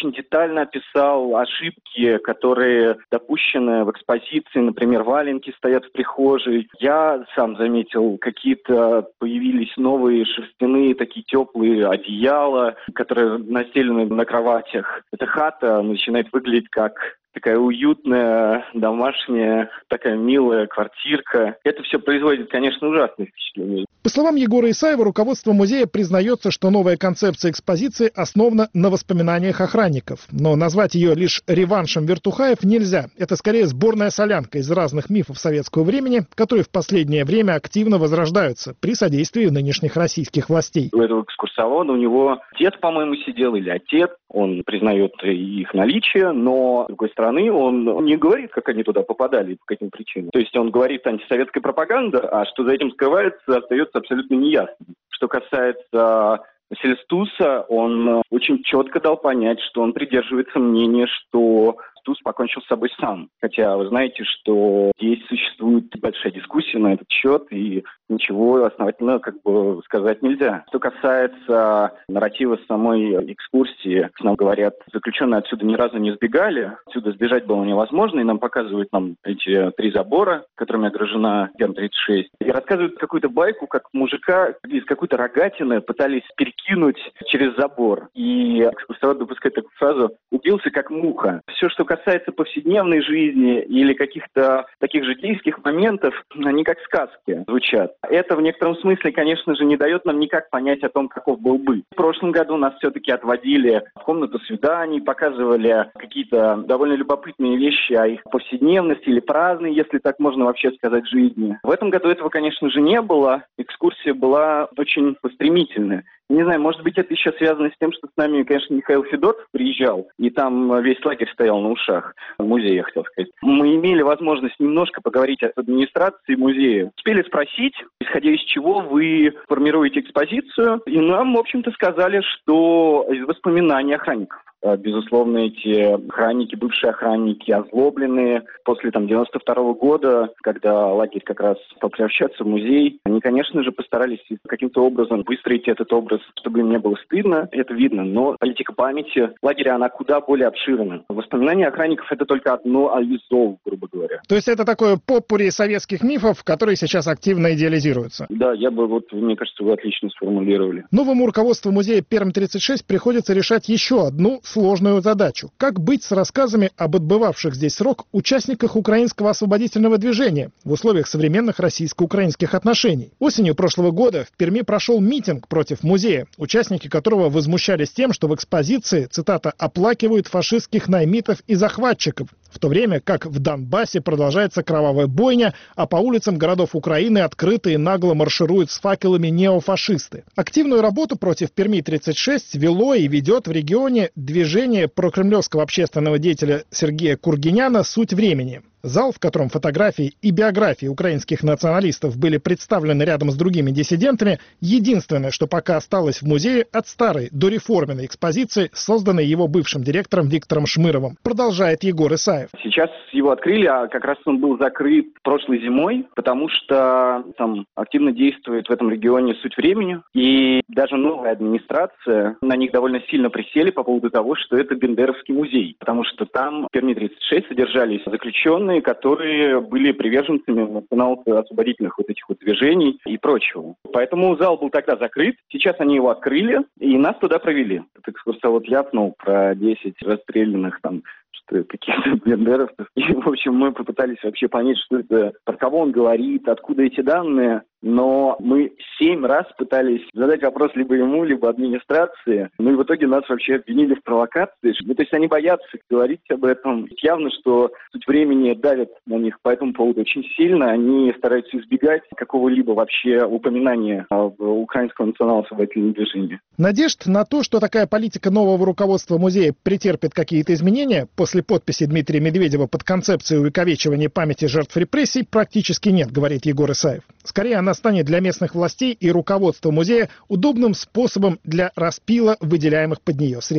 детально описал ошибки, которые допущены в экспозиции. Например, валенки стоят в прихожей. Я сам заметил, какие-то появились новые шерстяные такие теплые одеяла, которые настелены на кроватях. Эта хата начинает выглядеть как такая уютная, домашняя, такая милая квартирка. Это все производит, конечно, ужасное впечатление. По словам Егора Исаева, руководство музея признается, что новая концепция экспозиции основана на воспоминаниях охранников. Но назвать ее лишь реваншем вертухаев нельзя. Это скорее сборная солянка из разных мифов советского времени, которые в последнее время активно возрождаются при содействии нынешних российских властей. У этого экскурсовода у него дед, по-моему, сидел, или отец. Он признает их наличие, но, с другой стороны, он не говорит, как они туда попадали и по каким причинам. То есть он говорит антисоветская пропаганда, а что за этим скрывается, остается абсолютно неясным. Что касается Селестуса, он очень четко дал понять, что он придерживается мнения, что Туз покончил с собой сам. Хотя вы знаете, что здесь существует большая дискуссия на этот счет, и ничего основательно сказать нельзя. Что касается нарратива самой экскурсии, нам говорят, заключенные отсюда ни разу не сбегали, отсюда сбежать было невозможно, и нам показывают эти 3 забора, которыми огражена Перм-36, и рассказывают какую-то байку, как мужика из какой-то рогатины пытались перекинуть через забор. И экскурсовод допускает такую фразу «убился как муха». Все, что касается повседневной жизни или каких-то таких житейских моментов, они как сказки звучат. Это в некотором смысле, конечно же, не дает нам никак понять о том, каков был быт. В прошлом году нас все-таки отводили в комнату свиданий, показывали какие-то довольно любопытные вещи о их повседневности или праздной, если так можно вообще сказать, жизни. В этом году этого, конечно же, не было. Экскурсия была очень стремительная. Не знаю, может быть, это еще связано с тем, что с нами, конечно, Михаил Федотов приезжал, и там весь лагерь стоял на ушах. Музей, я хотел сказать. Мы имели возможность немножко поговорить с администрацией музея. Успели спросить, исходя из чего вы формируете экспозицию, и нам, в общем-то, сказали, что из воспоминаний охранников. Безусловно, эти охранники, бывшие охранники, озлобленные после 92-го года, когда лагерь как раз стал превращаться в музей, они, конечно же, постарались каким-то образом выстроить этот образ, чтобы им не было стыдно, это видно, но политика памяти лагеря, она куда более обширна. Воспоминания охранников — это только одно из зол, грубо говоря. То есть это такое поппури советских мифов, которые сейчас активно идеализируются? Да, мне кажется, вы отлично сформулировали. Новому руководству музея Перм-36 приходится решать еще одну сложную задачу. Как быть с рассказами об отбывавших здесь срок участниках украинского освободительного движения в условиях современных российско-украинских отношений? Осенью прошлого года в Перми прошел митинг против музея, участники которого возмущались тем, что в экспозиции, цитата, «оплакивают фашистских наймитов и захватчиков», в то время как в Донбассе продолжается кровавая бойня, а по улицам городов Украины открыто и нагло маршируют с факелами неофашисты. Активную работу против Перми-36 вело и ведет в регионе движение прокремлевского общественного деятеля Сергея Кургиняна «Суть времени». Зал, в котором фотографии и биографии украинских националистов были представлены рядом с другими диссидентами, единственное, что пока осталось в музее от старой дореформенной экспозиции, созданной его бывшим директором Виктором Шмыровым, продолжает Егор Исаев. Сейчас его открыли, а как раз он был закрыт прошлой зимой, потому что там активно действует в этом регионе «Суть времени», и даже новая администрация на них довольно сильно присели по поводу того, что это Бендеровский музей, потому что там в Перми-36 содержались заключенные, которые были приверженцами национал-освободительных этих движений и прочего. Поэтому зал был тогда закрыт. Сейчас они его открыли, и нас туда провели. Этот экскурсовод ляпнул про 10 расстрелянных каких-то бендеровцев. И, в общем, мы попытались вообще понять, что это, про кого он говорит, откуда эти данные. Но мы 7 раз пытались задать вопрос либо ему, либо администрации. Ну и в итоге нас вообще обвинили в провокации. То есть они боятся говорить об этом. Явно, что «Суть времени» давит на них по этому поводу очень сильно. Они стараются избегать какого-либо вообще упоминания об украинском национал-освободительном движении. Надежд на то, что такая политика нового руководства музея претерпит какие-то изменения после подписи Дмитрия Медведева под концепцией увековечивания памяти жертв репрессий, практически нет, говорит Егор Исаев. Скорее, она станет для местных властей и руководства музея удобным способом для распила выделяемых под нее средств.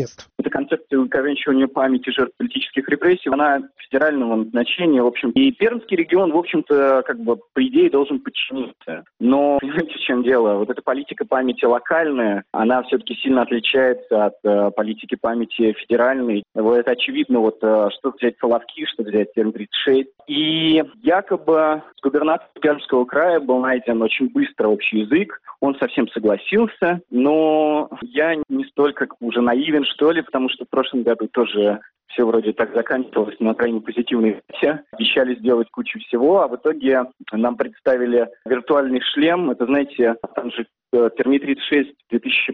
эта концепция увековечивания памяти жертв политических репрессий, она федерального значения, в общем. И Пермский регион, в общем-то, как бы, по идее, должен подчиниться. Но, понимаете, в чем дело? Вот эта политика памяти локальная, она все-таки сильно отличается от политики памяти федеральной. Вот это очевидно, вот что взять Соловки, что взять Перм-36. И якобы с губернатором Пермского края был найден очень быстро общий язык. Он совсем согласился, но я не столько уже наивен, что ли, потому что в прошлом году тоже все вроде так заканчивалось на крайне позитивной ноте. Обещали сделать кучу всего, а в итоге нам представили виртуальный шлем. Это, знаете, там же Перми-36 в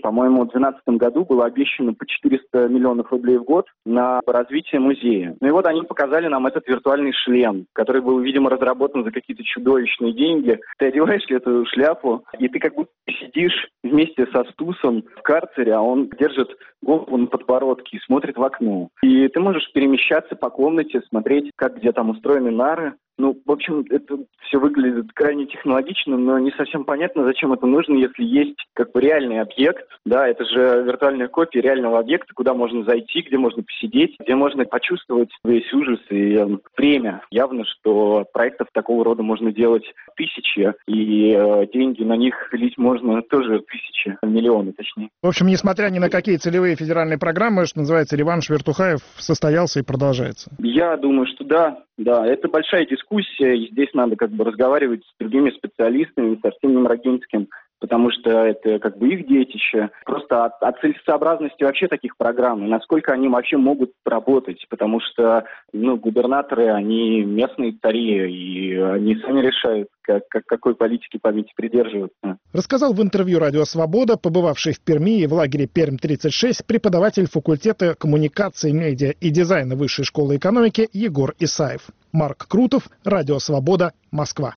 2012 году было обещано по 400 миллионов рублей в год на развитие музея. Ну и вот они показали нам этот виртуальный шлем, который был, видимо, разработан за какие-то чудовищные деньги. Ты одеваешь эту шляпу, и ты как будто сидишь вместе со Стусом в карцере, а он держит голову на подбородке и смотрит в окно. И ты можешь перемещаться по комнате, смотреть, как где там устроены нары. Ну, в общем, это все выглядит крайне технологично, но не совсем понятно, зачем это нужно, если есть как бы реальный объект. Да, это же виртуальная копия реального объекта, куда можно зайти, где можно посидеть, где можно почувствовать весь ужас и время. Явно, что проектов такого рода можно делать тысячи, и деньги на них лить можно тоже тысячи, миллионы точнее. В общем, несмотря ни на какие целевые федеральные программы, что называется, реванш Вертухаев состоялся и продолжается. Я думаю, что да. Да, это большая дискуссия, и здесь надо как бы разговаривать с другими специалистами, с Арсением Рогинским, потому что это как бы их детище. Просто о целесообразности вообще таких программ, и насколько они вообще могут работать, потому что губернаторы, они местные цари, и они сами решают, какой политики памяти придерживаться. Рассказал в интервью «Радио Свобода», побывавший в Перми и в лагере Перм-36, преподаватель факультета коммуникации, медиа и дизайна Высшей школы экономики Егор Исаев. Марк Крутов, «Радио Свобода», Москва.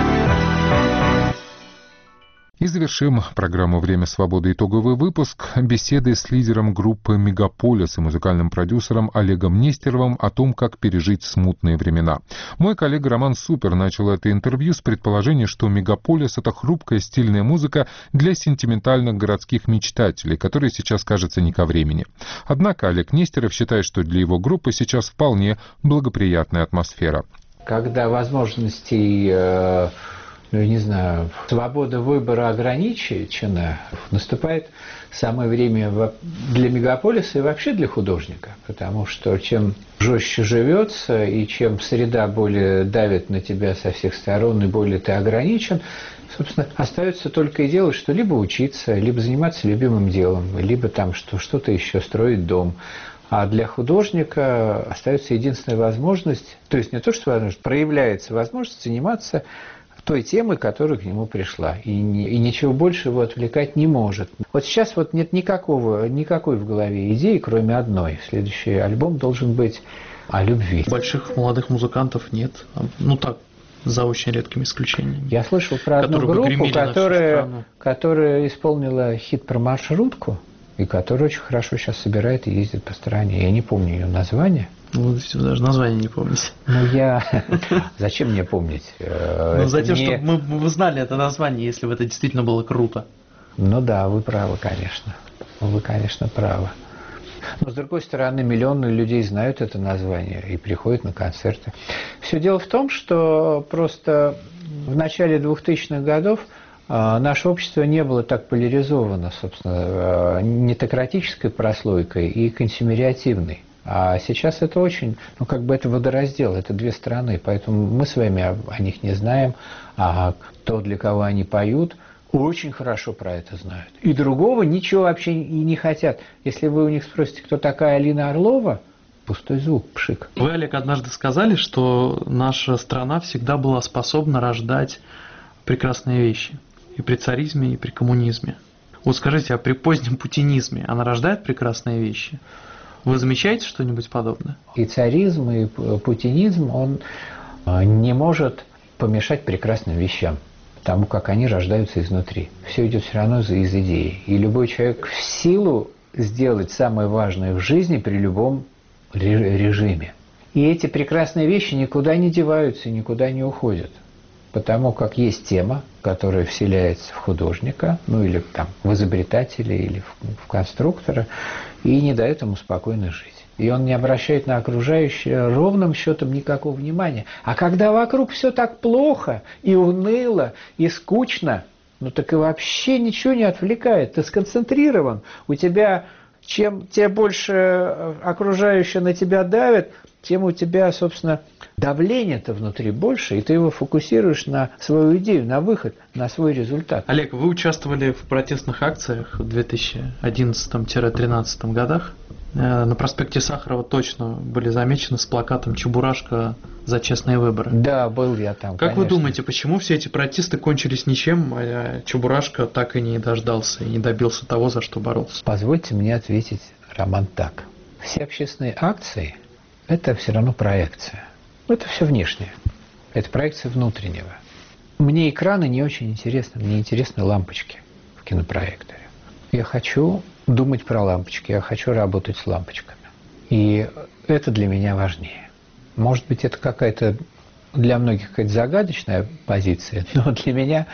И завершим программу «Время свободы» итоговый выпуск беседы с лидером группы «Мегаполис» и музыкальным продюсером Олегом Нестеровым о том, как пережить смутные времена. Мой коллега Роман Супер начал это интервью с предположения, что «Мегаполис» — это хрупкая стильная музыка для сентиментальных городских мечтателей, которые сейчас кажется не ко времени. Однако Олег Нестеров считает, что для его группы сейчас вполне благоприятная атмосфера. Когда возможностей свобода выбора ограничена, наступает самое время для мегаполиса и вообще для художника, потому что чем жестче живется и чем среда более давит на тебя со всех сторон и более ты ограничен, собственно, остается только и делать, что либо учиться, либо заниматься любимым делом, либо там что-то еще, строить дом. А для художника остается единственная возможность, то есть не то, что возможность, проявляется возможность заниматься той темы, которая к нему пришла. И ничего больше его отвлекать не может. Вот сейчас вот нет никакой в голове идеи, кроме одной. Следующий альбом должен быть о любви. Больших молодых музыкантов нет. Так, за очень редкими исключениями. Я слышал про одну группу, которая исполнила хит про маршрутку, и которая очень хорошо сейчас собирает и ездит по стране. Я не помню ее название. Вы даже название не помните. Зачем мне помнить? Затем, чтобы вы знали это название, если бы это действительно было круто. Ну да, вы правы, конечно. Вы, конечно, правы. Но, с другой стороны, миллионы людей знают это название и приходят на концерты. Все дело в том, что просто в начале 2000-х годов наше общество не было так поляризовано, собственно, нетократической прослойкой и консюмериативной. А сейчас это очень, это водораздел, это две стороны, поэтому мы с вами о них не знаем, а то, для кого они поют, очень хорошо про это знают. И другого ничего вообще и не хотят. Если вы у них спросите, кто такая Алина Орлова, пустой звук, пшик. Вы, Олег, однажды сказали, что наша страна всегда была способна рождать прекрасные вещи. И при царизме, и при коммунизме. Вот скажите, а при позднем путинизме она рождает прекрасные вещи? Вы замечаете что-нибудь подобное? И царизм, и путинизм, он не может помешать прекрасным вещам, тому, как они рождаются изнутри. Все идет все равно из идеи. И любой человек в силу сделать самое важное в жизни при любом режиме. И эти прекрасные вещи никуда не деваются, никуда не уходят. Потому как есть тема, которая вселяется в художника, ну или там в изобретателя, или в конструктора, и не дает ему спокойно жить. И он не обращает на окружающее ровным счетом никакого внимания. А когда вокруг все так плохо, и уныло, и скучно, ну так и вообще ничего не отвлекает. Ты сконцентрирован. У тебя, чем больше окружающие на тебя давят, тем у тебя, собственно, давление-то внутри больше, и ты его фокусируешь на свою идею, на выход, на свой результат. Олег, вы участвовали в протестных акциях в 2011-2013 годах. На проспекте Сахарова точно были замечены с плакатом «Чебурашка за честные выборы». Да, был я там, Как конечно. вы думаете, почему все эти протесты кончились ничем, а Чебурашка так и не дождался и не добился того, за что боролся? Позвольте мне ответить, Роман, так. Все общественные акции – это все равно проекция. Это все внешнее. Это проекция внутреннего. Мне экраны не очень интересны. Мне интересны лампочки в кинопроекторе. Я хочу думать про лампочки. Я хочу работать с лампочками. И это для меня важнее. Может быть, это какая-то для многих какая-то загадочная позиция, но для меня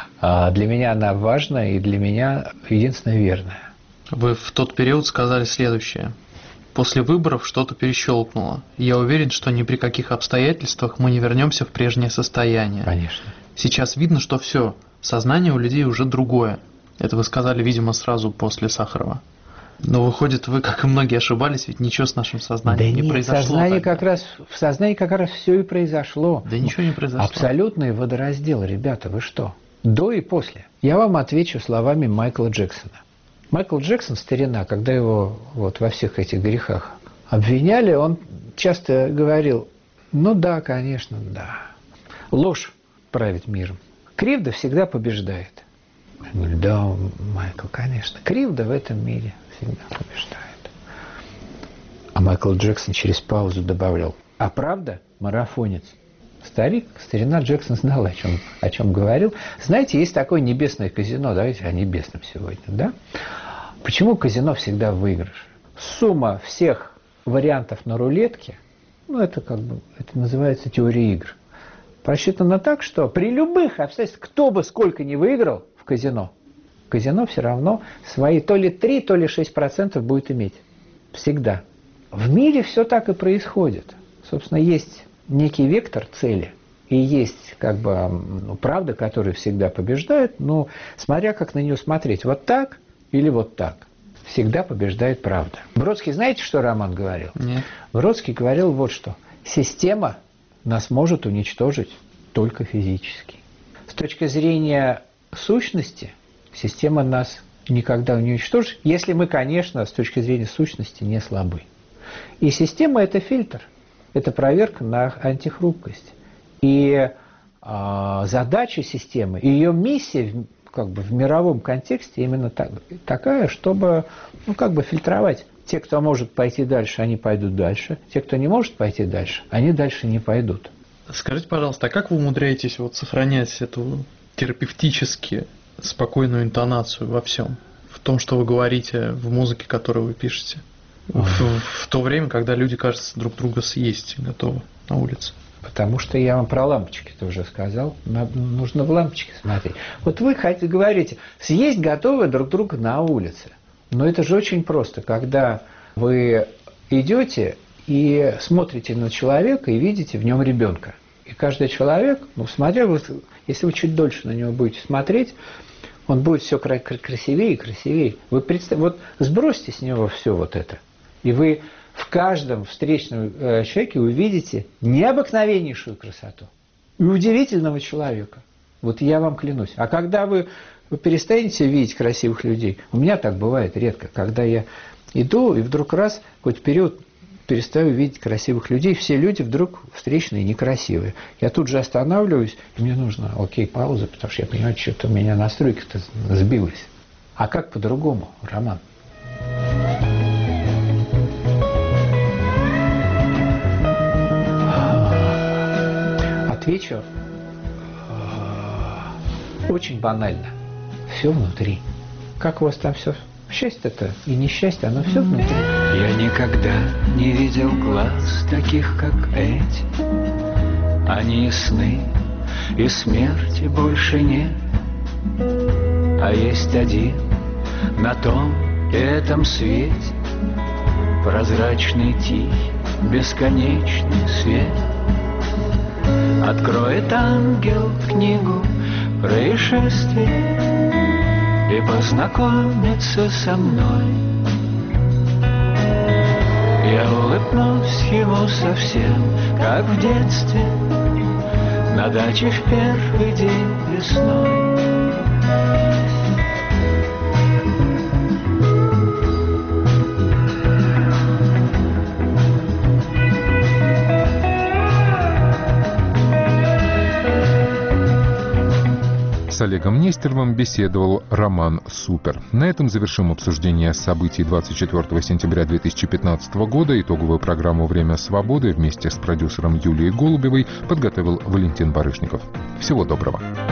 она важна и для меня единственно верная. Вы в тот период сказали следующее. После выборов что-то перещелкнуло. Я уверен, что ни при каких обстоятельствах мы не вернемся в прежнее состояние. Конечно. Сейчас видно, что все, сознание у людей уже другое. Это вы сказали, видимо, сразу после Сахарова. Но выходит, вы, как и многие, ошибались, ведь ничего с нашим сознанием не произошло. В сознании как раз все и произошло. Да ничего не произошло. Абсолютный водораздел, ребята, вы что? До и после. Я вам отвечу словами Майкла Джексона. Майкл Джексон, старина, когда его вот во всех этих грехах обвиняли, он часто говорил: ну да, конечно, да. Ложь правит миром. Кривда всегда побеждает. Я говорю: да, Майкл, конечно. Кривда в этом мире всегда побеждает. А Майкл Джексон через паузу добавлял: а правда марафонец. Старина Джексон знал, о чем говорил. Знаете, есть такое небесное казино. Давайте о небесном сегодня, да? Почему казино всегда в выигрыше? Сумма всех вариантов на рулетке, ну, это называется теория игр, просчитана так, что при любых обстоятельствах, кто бы сколько ни выиграл в казино все равно свои то ли 3, то ли 6% будет иметь. Всегда. В мире все так и происходит. Собственно, есть некий вектор цели, и есть правда, которая всегда побеждает, но смотря как на нее смотреть, вот так или вот так, всегда побеждает правда. Бродский, знаете, что Роман говорил? Нет. Бродский говорил вот что: система нас может уничтожить только физически. С точки зрения сущности, система нас никогда не уничтожит, если мы, конечно, с точки зрения сущности не слабы. И система – это фильтр. Это проверка на антихрупкость. И задача системы, и ее миссия в мировом контексте именно такая, чтобы фильтровать. Те, кто может пойти дальше, они пойдут дальше. Те, кто не может пойти дальше, они дальше не пойдут. Скажите, пожалуйста, а как вы умудряетесь сохранять эту терапевтически спокойную интонацию во всем? В том, что вы говорите, в музыке, которую вы пишете? В то время, когда люди, кажется, друг друга съесть готовы на улице. Потому что я вам про лампочки-то уже сказал. Нужно в лампочки смотреть. Вот вы говорите, съесть готовы друг друга на улице. Но это же очень просто. Когда вы идете и смотрите на человека и видите в нем ребенка. И каждый человек, если вы чуть дольше на него будете смотреть, он будет все красивее и красивее. Вы сбросьте с него все вот это. И вы в каждом встречном человеке увидите необыкновеннейшую красоту и удивительного человека. Вот я вам клянусь. А когда вы перестанете видеть красивых людей, у меня так бывает редко, когда я иду и вдруг раз, какой-то период перестаю видеть красивых людей, все люди вдруг встречные некрасивые. Я тут же останавливаюсь, и мне нужно пауза, потому что я понимаю, что-то у меня настройка-то сбилась. А как по-другому, Роман? Отвечу очень банально. Все внутри. Как у вас там все? Счастье-то и несчастье, оно все внутри. Я никогда не видел глаз таких, как эти. Они ясны, и смерти больше нет. А есть один на том этом свете, прозрачный, тихий, бесконечный свет. Откроет ангел книгу происшествий и познакомится со мной. Я улыбнусь ему совсем, как в детстве, на даче в первый день весной. С Олегом Нестеровым беседовал Роман Супер. На этом завершим обсуждение событий 24 сентября 2015 года. Итоговую программу «Время свободы» вместе с продюсером Юлией Голубевой подготовил Валентин Барышников. Всего доброго.